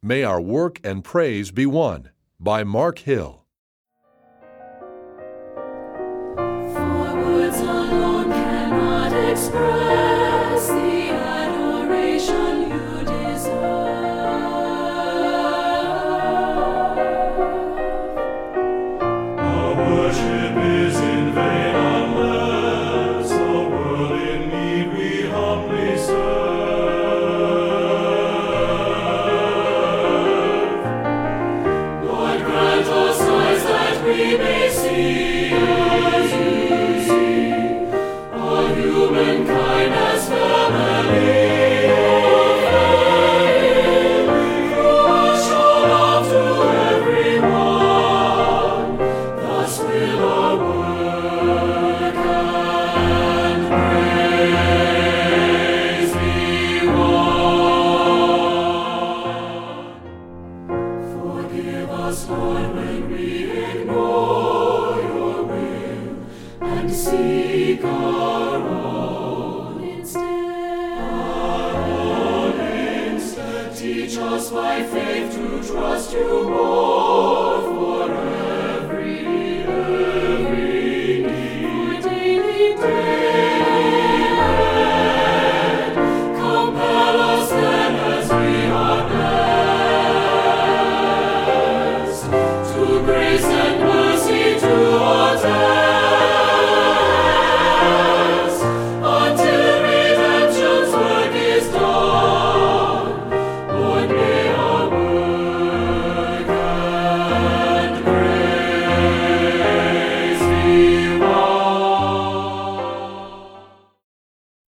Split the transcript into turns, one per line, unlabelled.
May Our Work and Praise Be One by Mark Hill.
For words alone cannot express the adoration you deserve.
Our worship is in vain unless the world in need we humbly serve. Lord, grant us eyes that we may see as you see all humankind as family. Show love to everyone. Thus will our work and praise be one. Forgive us, Lord, when we ignore your will and seek our own instead. Teach us by faith to trust you more forever.